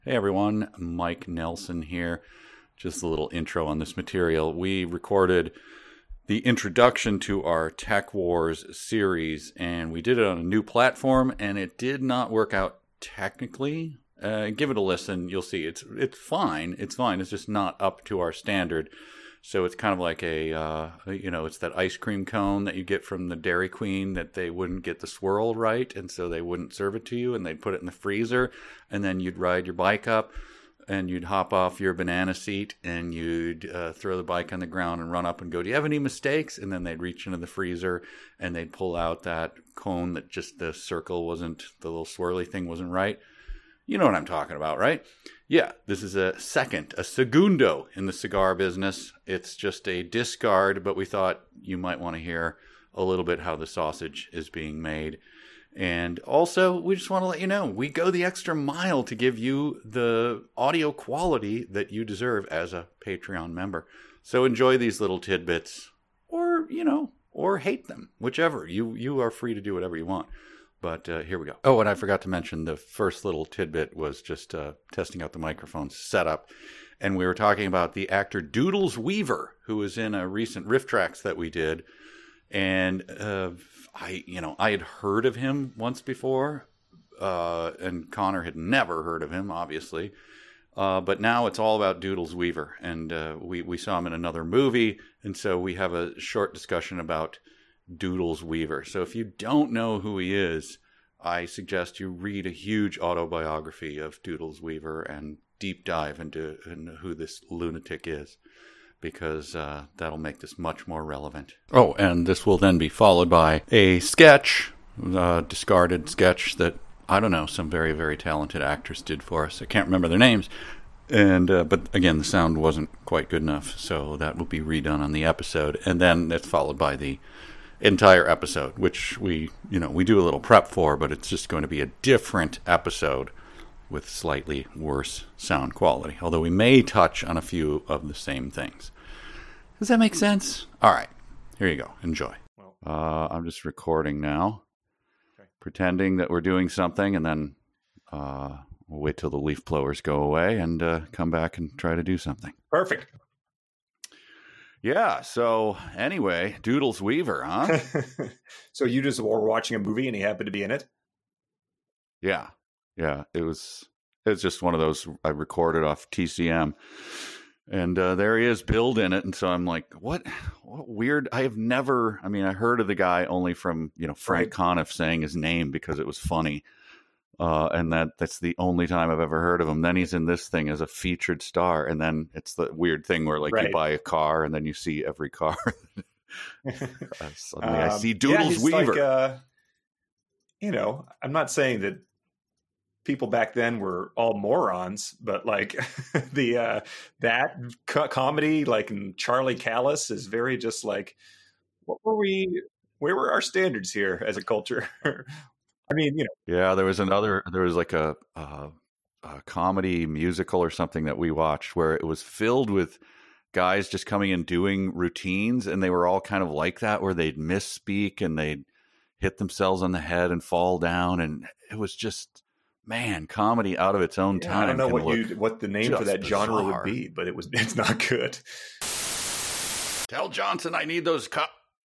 Hey everyone, Mike Nelson here. Just a little intro on this material. We recorded the introduction to our Tech Wars series, and we did it on a new platform, and it did not work out technically. Give it a listen. You'll see. It's fine. It's fine. It's just not up to our standard. So it's kind of like it's that ice cream cone that you get from the Dairy Queen that they wouldn't get the swirl right, and so they wouldn't serve it to you, and they'd put it in the freezer, and then you'd ride your bike up, and you'd hop off your banana seat, and you'd throw the bike on the ground and run up and go, "Do you have any mistakes?" And then they'd reach into the freezer, and they'd pull out that cone that just the circle wasn't, the little swirly thing wasn't right. You know what I'm talking about, right? Yeah, this is a segundo in the cigar business. It's just a discard, but we thought you might want to hear a little bit how the sausage is being made. And also, we just want to let you know, we go the extra mile to give you the audio quality that you deserve as a Patreon member. So enjoy these little tidbits, or hate them, whichever. You are free to do whatever you want. But here we go. Oh, and I forgot to mention the first little tidbit was just testing out the microphone setup. And we were talking about the actor Doodles Weaver, who was in a recent Riff Tracks that we did. And I had heard of him once before. And Connor had never heard of him, obviously. But now it's all about Doodles Weaver. And we saw him in another movie. And so we have a short discussion about Doodles Weaver. So if you don't know who he is, I suggest you read a huge autobiography of Doodles Weaver and deep dive into who this lunatic is, because that'll make this much more relevant. Oh, and this will then be followed by a sketch, discarded sketch that, I don't know, some very, very talented actors did for us. I can't remember their names. And but again, the sound wasn't quite good enough, so that will be redone on the episode. And then it's followed by the entire episode, which we do a little prep for, but it's just going to be a different episode with slightly worse sound quality, although we may touch on a few of the same things. Does that make sense? All right, here you go. Enjoy. I'm just recording now, pretending that we're doing something, and then we'll wait till the leaf blowers go away and come back and try to do something. Perfect. Yeah, so anyway, Doodles Weaver, huh? So you just were watching a movie and he happened to be in it? Yeah. It was just one of those I recorded off TCM. And there he is, billed in it. And so I'm like, what weird. I heard of the guy only from, Frank Conniff saying his name because it was funny. And that's the only time I've ever heard of him. Then he's in this thing as a featured star. And then it's the weird thing where you buy a car and then you see every car. Suddenly I see Doodles Weaver. I'm not saying that people back then were all morons, but that comedy, like in Charlie Callis, is very just like, where were our standards here as a culture? Yeah, there was like a comedy musical or something that we watched where it was filled with guys just coming and doing routines, and they were all kind of like that, where they'd misspeak and they'd hit themselves on the head and fall down, and it was just, man, comedy out of its own time. I don't know what the name for that bizarre genre would be, but it's not good. Tell Johnson I need those copy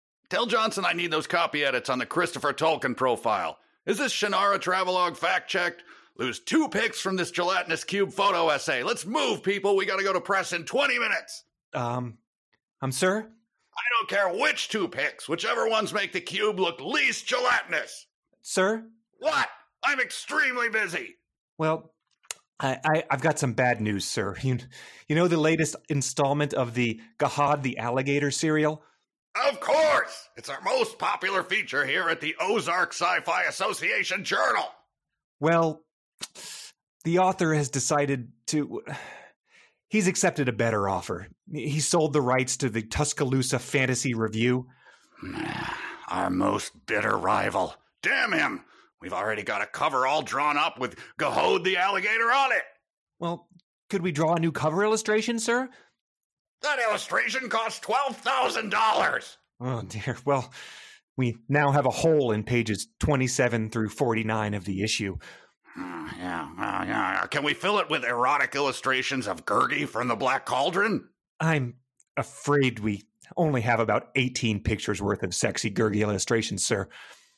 edits on the Christopher Tolkien profile. Is this Shannara Travelogue fact-checked? Lose 2 pics from this gelatinous cube photo essay. Let's move, people. We got to go to press in 20 minutes. Sir? I don't care which 2 pics. Whichever ones make the cube look least gelatinous. Sir? What? I'm extremely busy. Well, I've got some bad news, sir. You know the latest installment of the Gahad the Alligator serial? Of course! It's our most popular feature here at the Ozark Sci-Fi Association Journal. Well, the author has decided to... He's accepted a better offer. He sold the rights to the Tuscaloosa Fantasy Review. Our most bitter rival. Damn him! We've already got a cover all drawn up with Gahod the Alligator on it. Well, could we draw a new cover illustration, sir? That illustration cost $12,000. Oh, dear. Well, we now have a hole in pages 27 through 49 of the issue. Yeah. Can we fill it with erotic illustrations of Gurgi from the Black Cauldron? I'm afraid we only have about 18 pictures worth of sexy Gurgi illustrations, sir.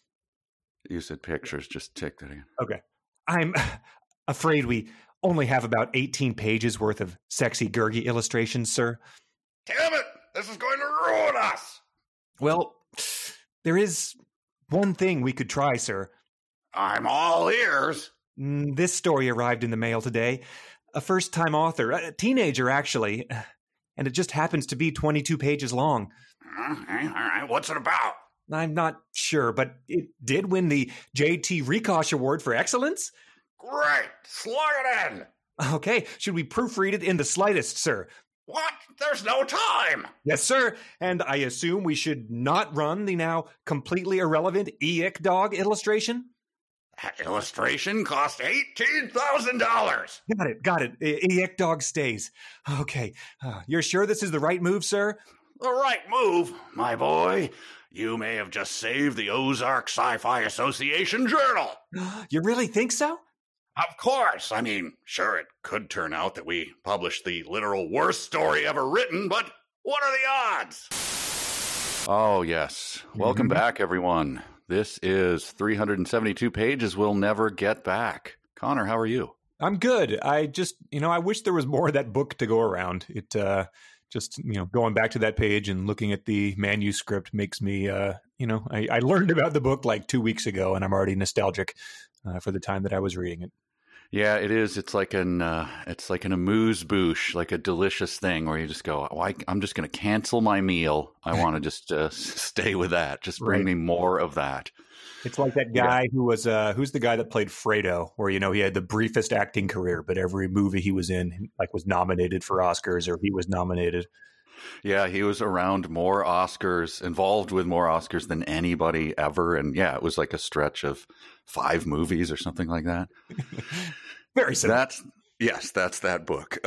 You said pictures. Just take that again. Okay. I'm afraid we only have about 18 pages worth of sexy Gurgi illustrations, sir. Damn it! This is going to ruin us! Well, there is one thing we could try, sir. I'm all ears. This story arrived in the mail today. A first-time author, a teenager, actually. And it just happens to be 22 pages long. Okay, all right. What's it about? I'm not sure, but it did win the J.T. Rikosh Award for Excellence. Great! Slug it in! Okay, should we proofread it in the slightest, sir? What? There's no time! Yes, sir. And I assume we should not run the now completely irrelevant Eek Dog illustration? That illustration cost $18,000! Got it. Eek Dog stays. Okay. You're sure this is the right move, sir? The right move, my boy. You may have just saved the Ozark Sci-Fi Association Journal. You really think so? Of course. I mean, sure, it could turn out that we published the literal worst story ever written, but what are the odds? Oh, yes. Welcome back, everyone. This is 372 pages we'll never get back. Connor, how are you? I'm good. I just, I wish there was more of that book to go around. It just, going back to that page and looking at the manuscript makes me, I learned about the book like 2 weeks ago, and I'm already nostalgic for the time that I was reading it. Yeah, it is. It's like an amuse-bouche, like a delicious thing where you just go, I'm just going to cancel my meal. I want to just stay with that. Just bring me more of that. It's like that guy who was, who's the guy that played Fredo, where, he had the briefest acting career, but every movie he was in, was nominated for Oscars, or he was nominated. Yeah, he was around more Oscars, involved with more Oscars than anybody ever. And yeah, it was like a stretch of 5 movies or something like that. Very simple. That's that book.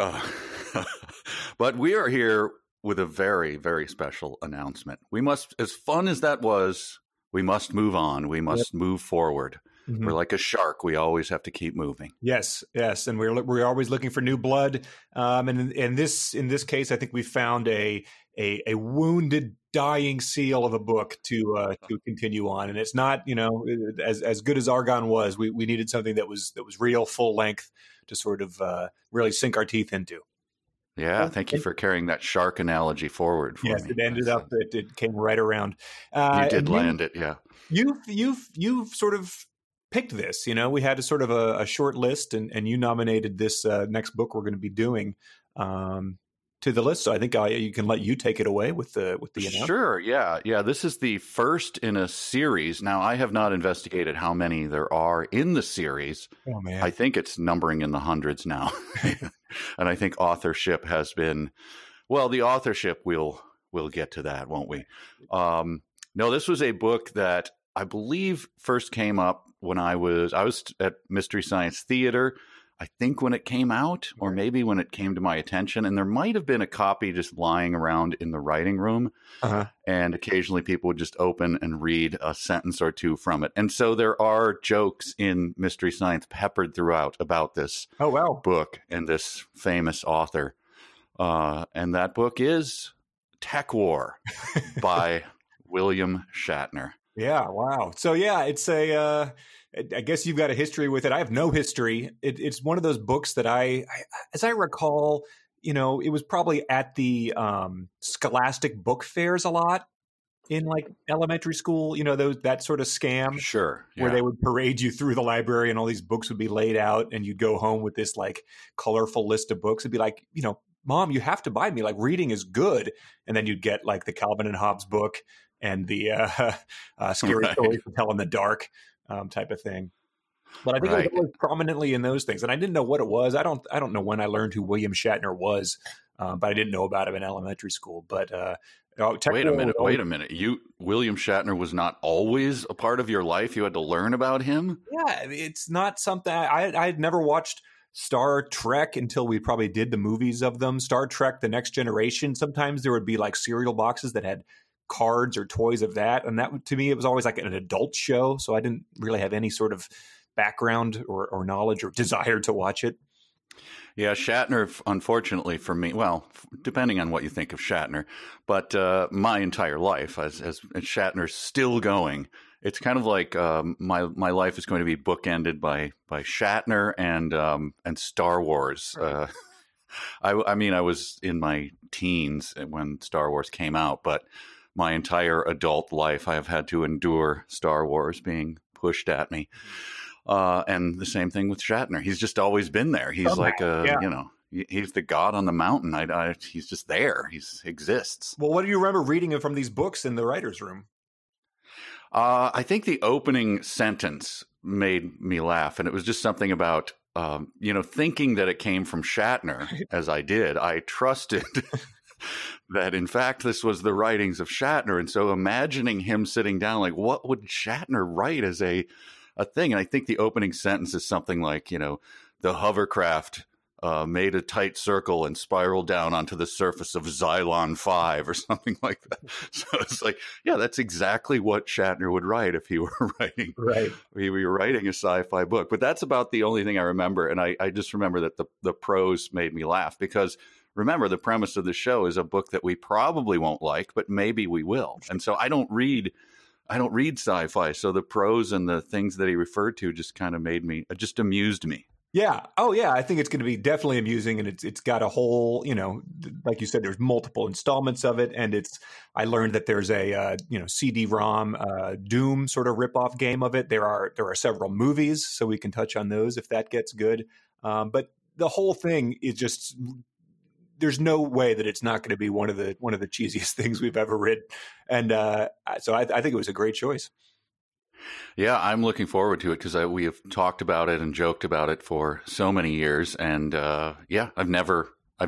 But we are here with a very, very special announcement. We must, as fun as that was, we must move on. We must move forward. Mm-hmm. We're like a shark. We always have to keep moving. Yes. And we're always looking for new blood. And in this case, I think we found a wounded, dying seal of a book to continue on. And it's not, as good as Argon was, we needed something that was real, full length to sort of really sink our teeth into. Yeah, thank you for carrying that shark analogy forward for me. Yes, it ended up that it came right around. You did land it, yeah. You've sort of picked this. We had a sort of a short list, and you nominated this next book we're going to be doing to the list. So I think you can let you take it away with the announcement. Sure, yeah. This is the first in a series. Now, I have not investigated how many there are in the series. Oh man, I think it's numbering in the hundreds now, and I think authorship has been. Well, the authorship we'll get to that, won't we? No, this was a book that I believe first came up when I was at Mystery Science Theater, I think when it came out, or maybe when it came to my attention, and there might have been a copy just lying around in the writing room, and occasionally people would just open and read a sentence or two from it. And so there are jokes in Mystery Science peppered throughout about this book and this famous author. And that book is TekWar by William Shatner. Yeah, wow. So yeah, it's I guess you've got a history with it. I have no history. It's one of those books that I as I recall, it was probably at the Scholastic book fairs a lot in like elementary school, that sort of scam. Sure. Yeah. Where they would parade you through the library and all these books would be laid out and you'd go home with this like colorful list of books. It'd be like, Mom, you have to buy me, like reading is good. And then you'd get like the Calvin and Hobbes book and the Scary Stories to Tell in the Dark type of thing. But I think it was prominently in those things. And I didn't know what it was. I don't know when I learned who William Shatner was, but I didn't know about him in elementary school. But wait a minute. William Shatner was not always a part of your life? You had to learn about him? Yeah, it's not something I had never watched Star Trek until we probably did the movies of them. Star Trek, The Next Generation. Sometimes there would be like cereal boxes that had cards or toys of that. And that, to me, it was always like an adult show. So I didn't really have any sort of background or knowledge or desire to watch it. Yeah, Shatner, unfortunately for me, well, depending on what you think of Shatner, but my entire life, as Shatner's still going, it's kind of like my life is going to be bookended by Shatner and Star Wars. I mean, I was in my teens when Star Wars came out, but my entire adult life, I have had to endure Star Wars being pushed at me. And the same thing with Shatner. He's just always been there. He's he's the god on the mountain. He's just there. He exists. Well, what do you remember reading from these books in the writer's room? I think the opening sentence made me laugh. And it was just something about, thinking that it came from Shatner, as I did. I trusted that, in fact, this was the writings of Shatner. And so imagining him sitting down, like, what would Shatner write as a thing? And I think the opening sentence is something like, the hovercraft made a tight circle and spiraled down onto the surface of Xylon 5 or something like that. So it's like, yeah, that's exactly what Shatner would write if he were writing, right. He were writing a sci-fi book. But that's about the only thing I remember. And I just remember that the prose made me laugh because, remember, the premise of the show is a book that we probably won't like, but maybe we will. And so I don't read sci-fi. So the prose and the things that he referred to just kind of just amused me. Yeah. Oh, yeah. I think it's going to be definitely amusing, and it's got a whole, like you said, there's multiple installments of it, and I learned that there's a CD-ROM Doom sort of ripoff game of it. There are several movies, so we can touch on those if that gets good. But the whole thing is just, there's no way that it's not going to be one of the cheesiest things we've ever read, and so I think it was a great choice. Yeah, I'm looking forward to it because we have talked about it and joked about it for so many years. And I've never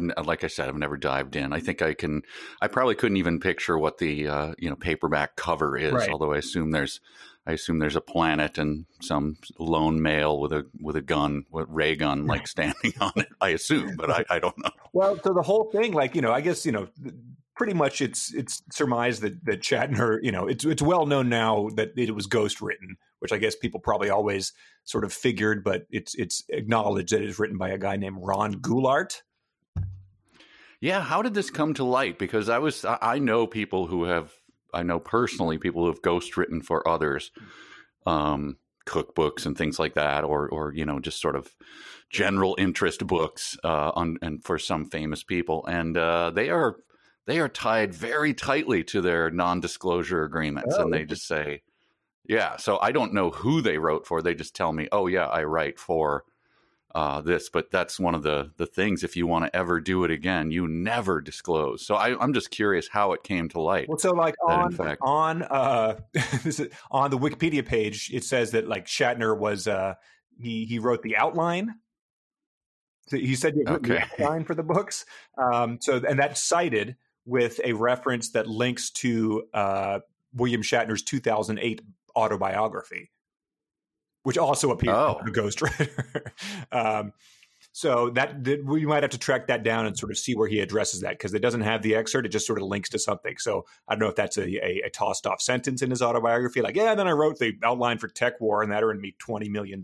dived in. I think I probably couldn't even picture what the paperback cover is, right. Although I assume there's a planet and some lone male with a gun, with ray gun, like standing on it. I assume, but I don't know. Well, so the whole thing, like, I guess, pretty much it's surmised that Shatner, it's well known now that it was ghost written, which I guess people probably always sort of figured, but it's acknowledged that it's written by a guy named Ron Goulart. Yeah, how did this come to light? Because I know personally people who have ghost written for others, cookbooks and things like that, or just sort of general interest books and for some famous people, and they are tied very tightly to their non-disclosure agreements, and they just say, yeah. So I don't know who they wrote for. They just tell me, oh yeah, I write for this. But that's one of the things. If you want to ever do it again, you never disclose. So I'm just curious how it came to light. Well, so like on the Wikipedia page, it says that like Shatner was he wrote the outline. So he said he wrote the outline for the books. And that's cited with a reference that links to William Shatner's 2008 autobiography, which also appears in the Ghostwriter. So that we might have to track that down and sort of see where he addresses that, because it doesn't have the excerpt. It just sort of links to something. So I don't know if that's a tossed off sentence in his autobiography. Like, yeah, and then I wrote the outline for Tech War and that earned me $20 million.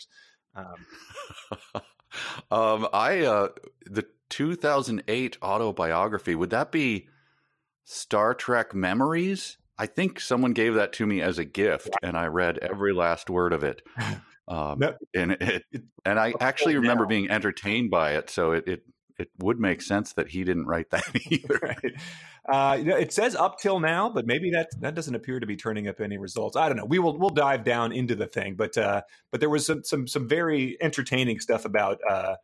The 2008 autobiography, would that be Star Trek Memories? I think someone gave that to me as a gift, and I read every last word of it. And I actually remember being entertained by it, so it would make sense that he didn't write that either. Right. It says up till now, but maybe that doesn't appear to be turning up any results. I don't know. We'll dive down into the thing, but there was some very entertaining stuff about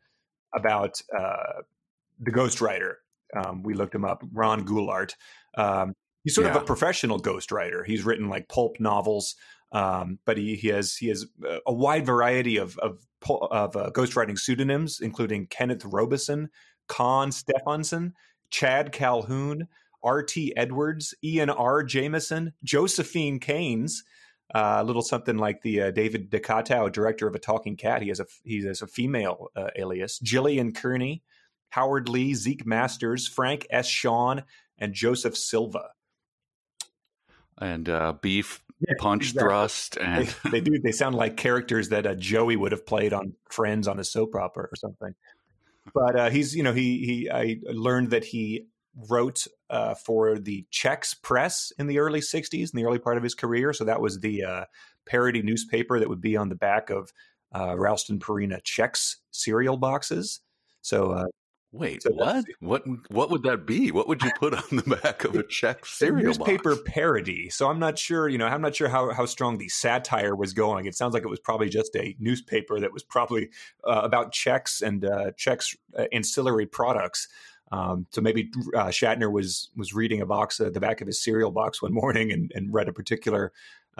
the ghostwriter. We looked him up, Ron Goulart. He's sort of a professional ghostwriter. He's written like pulp novels, but he has a wide variety of ghostwriting pseudonyms, including Kenneth Robeson, Con Stephenson, Chad Calhoun, R.T. Edwards, Ian R. Jameson, Josephine Keynes, a little something like the David DeCatto, director of A Talking Cat. He has a female alias, Gillian Kearney, Howard Lee, Zeke Masters, Frank S. Shawn, and Joseph Silva. And Beef Yeah, punch exactly. thrust, and They do. They sound like characters that Joey would have played on Friends on a soap opera or something. But he's, I learned that he wrote for the Chex Press in the early 60s, in the early part of his career. So that was the parody newspaper that would be on the back of Ralston Purina Chex cereal boxes. So, wait, so what? What would that be? What would you put on the back of a Chex cereal newspaper box? parody. So I'm not sure, I'm not sure how strong the satire was going. It sounds like it was probably just a newspaper that was probably about Chex and Chex ancillary products. So maybe Shatner was reading a box at the back of his cereal box one morning and read a particular,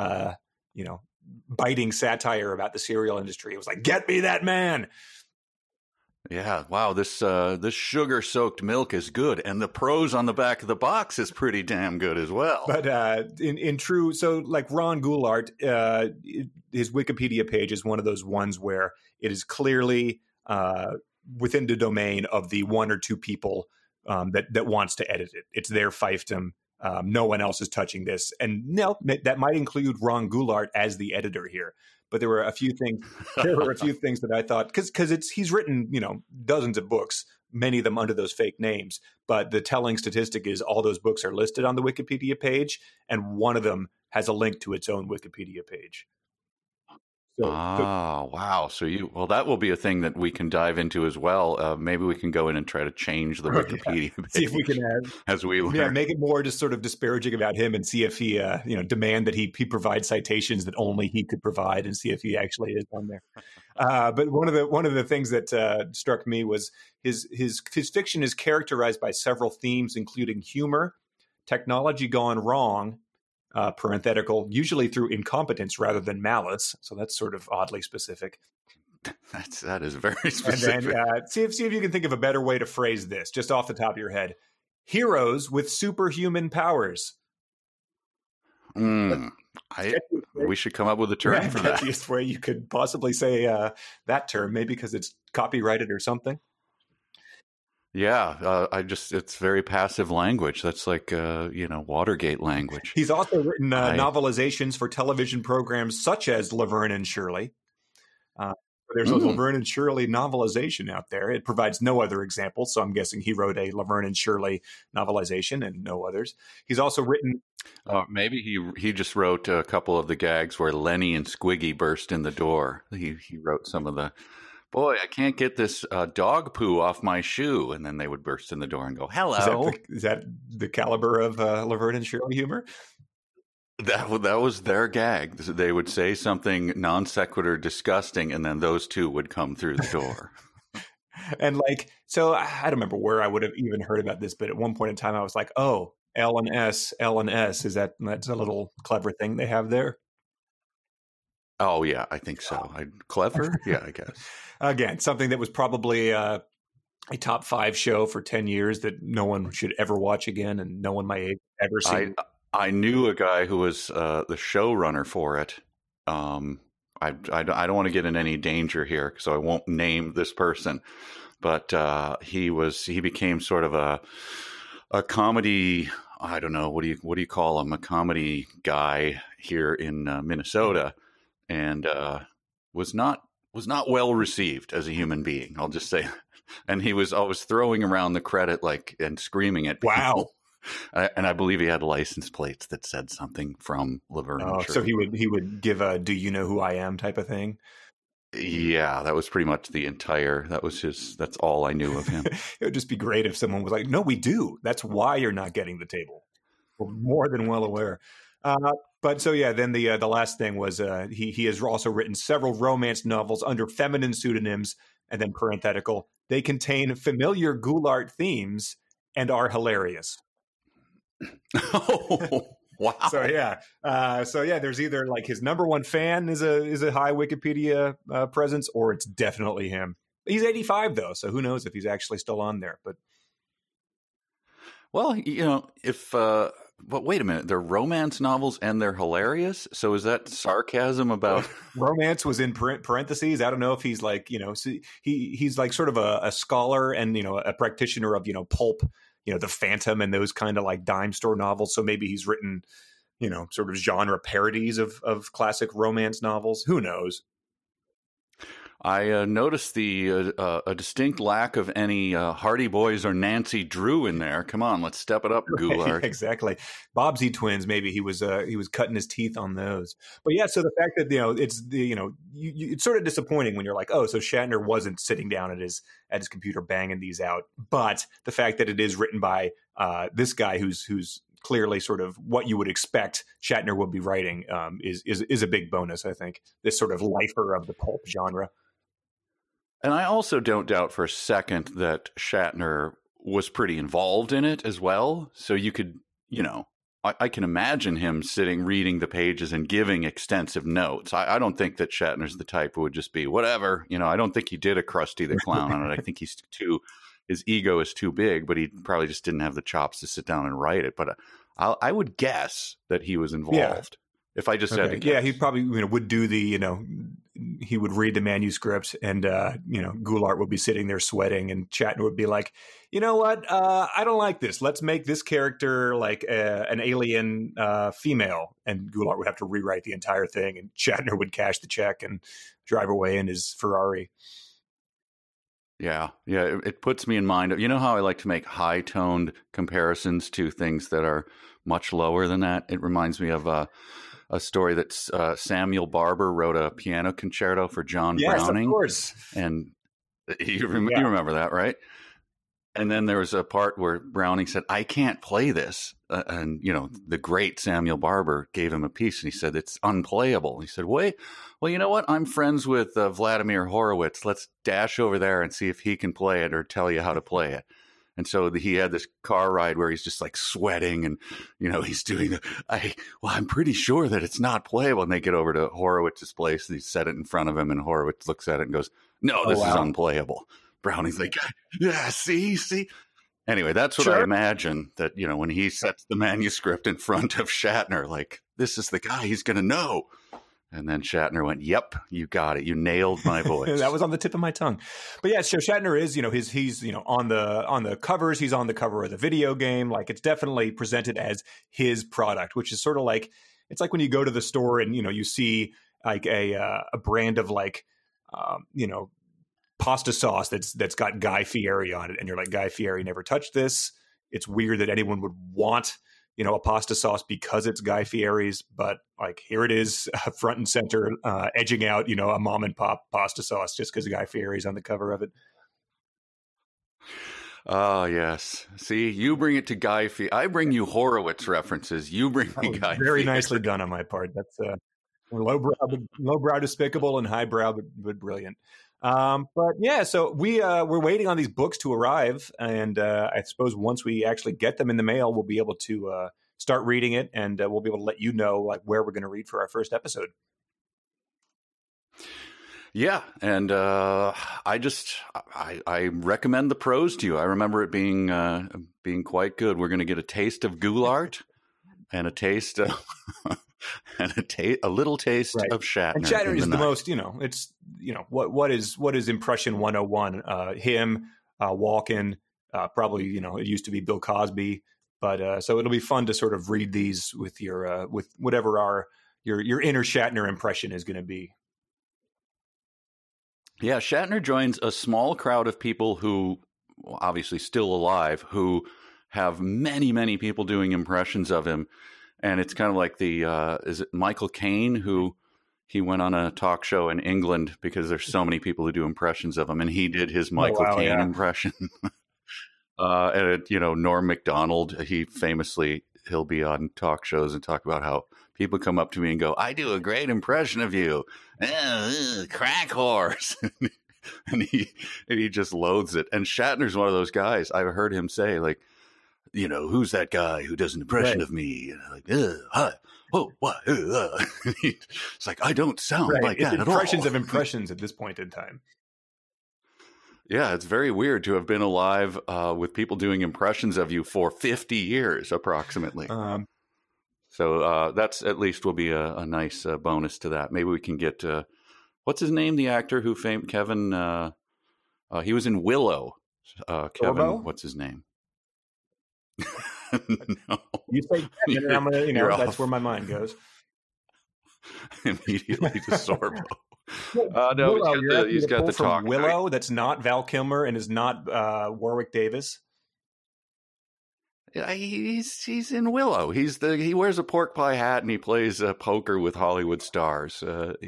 biting satire about the cereal industry. It was like, "Get me that man." Yeah, wow, this sugar-soaked milk is good, and the prose on the back of the box is pretty damn good as well. But in true, so like Ron Goulart, his Wikipedia page is one of those ones where it is clearly within the domain of the one or two people that wants to edit it. It's their fiefdom. No one else is touching this. And no, that might include Ron Goulart as the editor here. But there were a few things. There were a few things that I thought because he's written dozens of books, many of them under those fake names. But the telling statistic is all those books are listed on the Wikipedia page, and one of them has a link to its own Wikipedia page. Wow. So that will be a thing that we can dive into as well. Maybe we can go in and try to change the Wikipedia page. See if we can as we learn. Make it more just sort of disparaging about him, and see if he demand that he provide citations that only he could provide, and see if he actually is on there. But one of the things that struck me was his fiction is characterized by several themes, including humor, technology gone wrong, parenthetical, usually through incompetence rather than malice. So that's sort of oddly specific. That is very specific. And then see if you can think of a better way to phrase this, just off the top of your head. Heroes with superhuman powers. We should come up with a term for that. Catchiest way you could possibly say that term, maybe because it's copyrighted or something. Yeah, it's very passive language. That's like, Watergate language. He's also written novelizations for television programs such as Laverne and Shirley. There's a Laverne and Shirley novelization out there. It provides no other examples, so I'm guessing he wrote a Laverne and Shirley novelization and no others. He's also written... maybe he just wrote a couple of the gags where Lenny and Squiggy burst in the door. He wrote some of the... Boy, I can't get this dog poo off my shoe. And then they would burst in the door and go, "Hello." Is that the caliber of Laverne and Shirley humor? That was their gag. They would say something non sequitur disgusting, and then those two would come through the door. And so I don't remember where I would have even heard about this, but at one point in time I was like, oh, L and S. That's a little clever thing they have there? Oh, yeah, I think so. Clever? Yeah, I guess. Again, something that was probably a top 5 show for 10 years that no one should ever watch again, and no one my age ever seen. I knew a guy who was the showrunner for it. I don't want to get in any danger here, so I won't name this person. But he became sort of a comedy. I don't know, what do you call him? A comedy guy here in Minnesota. And was not well received as a human being. I'll just say, and he was always throwing around the credit and screaming at people. Wow! And I believe he had license plates that said something from Laverne. Oh, so he would give a "Do you know who I am" type of thing. Yeah, that was pretty much the entire. That's all I knew of him. It would just be great if someone was like, "No, we do. That's why you're not getting the table." We're more than well aware. But so yeah, then the last thing was he has also written several romance novels under feminine pseudonyms, and then parenthetical. They contain familiar Goulart themes and are hilarious. Oh, wow! So yeah, there's either his number one fan is a high Wikipedia presence, or it's definitely him. He's 85 though, so who knows if he's actually still on there? But well, if. But wait a minute, they're romance novels and they're hilarious. So is that sarcasm about romance was in parentheses? I don't know if he's he's sort of a scholar and a practitioner of pulp, the Phantom and those kind of dime store novels. So maybe he's written sort of genre parodies of classic romance novels. Who knows? I noticed a distinct lack of any Hardy Boys or Nancy Drew in there. Come on, let's step it up, Goulart. Exactly. Bobbsey twins. Maybe he was cutting his teeth on those. But yeah, so the fact that it's it's sort of disappointing when you're like, oh, so Shatner wasn't sitting down at his computer banging these out. But the fact that it is written by this guy who's clearly sort of what you would expect Shatner would be writing is a big bonus. I think this sort of lifer of the pulp genre. And I also don't doubt for a second that Shatner was pretty involved in it as well. So you could, I can imagine him sitting, reading the pages and giving extensive notes. I don't think that Shatner's the type who would just be whatever. I don't think he did a Krusty the Clown on it. I think his ego is too big, but he probably just didn't have the chops to sit down and write it. But I would guess that he was involved. Yeah. If I just had to guess. Yeah, he probably would do the, he would read the manuscript and, Goulart would be sitting there sweating and Shatner would be like, you know what? I don't like this. Let's make this character like an alien female. And Goulart would have to rewrite the entire thing and Shatner would cash the check and drive away in his Ferrari. Yeah. It puts me in mind of, how I like to make high-toned comparisons to things that are much lower than that? It reminds me of a story that Samuel Barber wrote a piano concerto for John Browning. Yes, of course. And you remember that, right? And then there was a part where Browning said, I can't play this. And, the great Samuel Barber gave him a piece and he said, it's unplayable. He said, wait, well, you know what? I'm friends with Vladimir Horowitz. Let's dash over there and see if he can play it or tell you how to play it. And so he had this car ride where he's just like sweating and, he's doing I'm pretty sure that it's not playable. And they get over to Horowitz's place and he set it in front of him and Horowitz looks at it and goes, no, this is unplayable. Browning's like, yeah, see. Anyway, that's what I imagine that, when he sets the manuscript in front of Shatner, like, this is the guy he's going to know. And then Shatner went, yep, you got it. You nailed my voice. That was on the tip of my tongue. But yeah, so Shatner is, he's on the covers. He's on the cover of the video game. Like it's definitely presented as his product, which is sort of like, it's like when you go to the store and, you see like a brand of like, pasta sauce that's got Guy Fieri on it. And you're like, Guy Fieri never touched this. It's weird that anyone would want a pasta sauce because it's Guy Fieri's, but like here it is front and center, edging out, a mom and pop pasta sauce just because Guy Fieri's on the cover of it. Oh, yes. See, you bring it to Guy Fieri. I bring you Horowitz references. You bring me Guy Very Fieri. Nicely done on my part. That's lowbrow despicable and highbrow, but brilliant. But yeah, so we're waiting on these books to arrive, and I suppose once we actually get them in the mail, we'll be able to start reading it, and we'll be able to let you know like where we're going to read for our first episode. Yeah, and I recommend the prose to you. I remember it being quite good. We're going to get a taste of Goulart and a taste of. A little taste of Shatner. And Shatner is the most, it's, what is Impression 101? Him, Walken, probably, it used to be Bill Cosby. But so it'll be fun to sort of read these with your, with whatever your inner Shatner impression is going to be. Yeah, Shatner joins a small crowd of people who, obviously still alive, who have many, many people doing impressions of him. And it's kind of like is it Michael Caine who he went on a talk show in England because there's so many people who do impressions of him, and he did his Michael Caine impression. And Norm Macdonald, he'll be on talk shows and talk about how people come up to me and go, "I do a great impression of you, crack horse," and he just loathes it. And Shatner's one of those guys. I've heard him say like, who's that guy who does an impression of me? And I'm like, hi, oh, what? It's like, I don't sound like that at all. Impressions of impressions at this point in time. Yeah, it's very weird to have been alive with people doing impressions of you for 50 years, approximately. So that's at least will be a nice bonus to that. Maybe we can get, what's his name? The actor who Kevin, he was in Willow. Kevin, Sorbo? What's his name? No. You say Kevin, and I'm gonna, You're that's off. where my mind goes. Immediately to Sorbo. No, Willow, he's got the talk. Willow, that's not Val Kilmer and is not Warwick Davis. He's in Willow. He wears a pork pie hat and he plays poker with Hollywood stars.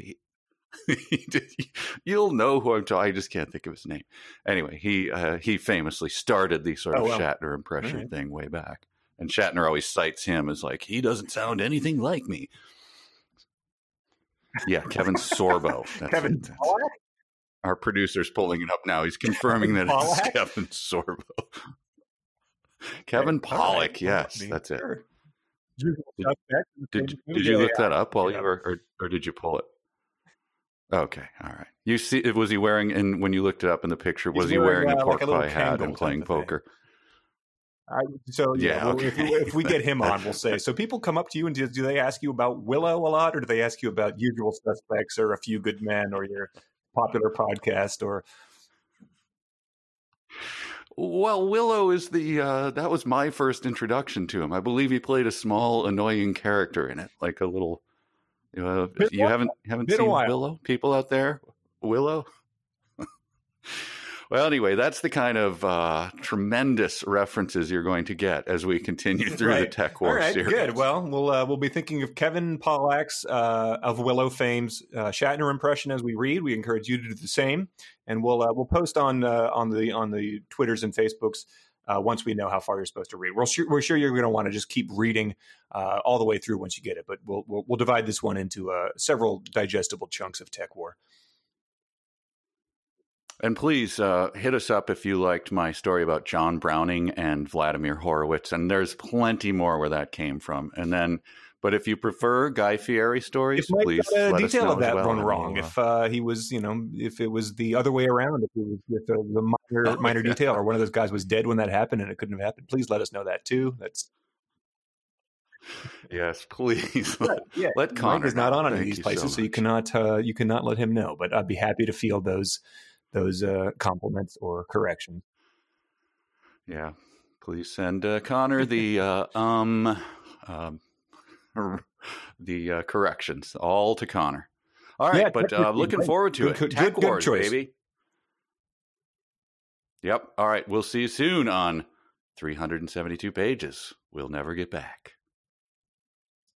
You'll know who I'm talking. I just can't think of his name. Anyway, he famously started the sort of Shatner impression thing way back, and Shatner always cites him as like, he doesn't sound anything like me. Yeah, Kevin Sorbo. Kevin Pollack? Our producer's pulling it up now. He's confirming that it's Kevin Sorbo. Kevin Pollack, yes, that's it. Did you look that up while you were, or did you pull it? Okay, all right. You see, was he wearing? And when you looked it up in the picture, was he wearing a pork pie hat and playing poker? If we get him on, we'll say. So people come up to you and do they ask you about Willow a lot, or do they ask you about Usual Suspects or A Few Good Men or your popular podcast or? Well, Willow is that was my first introduction to him. I believe he played a small, annoying character in it, like a little. You haven't seen Willow? People out there, Willow. Well, anyway, that's the kind of tremendous references you're going to get as we continue through the Tech Wars series. Good. Well, we'll be thinking of Kevin Pollack's of Willow fame's Shatner impression as we read. We encourage you to do the same, and we'll post on the Twitters and Facebooks once we know how far you're supposed to read. We're sure you're going to want to just keep reading all the way through once you get it, but we'll divide this one into several digestible chunks of Tech War. And please hit us up if you liked my story about John Browning and Vladimir Horowitz. And there's plenty more where that came from. And then, but if you prefer Guy Fieri stories, please let us know of that as well. Run wrong. If he was, if it was the other way around, if the minor detail, or one of those guys was dead when that happened and it couldn't have happened, please let us know that too. Yes, please. Let Connor. Mike is not on any of these places, so you cannot let him know. But I'd be happy to field those compliments or corrections. Yeah, please send Connor the corrections all to Connor. All right, but looking forward to it. Tech Wars, baby. Yep. All right, we'll see you soon on 372 pages. We'll never get back.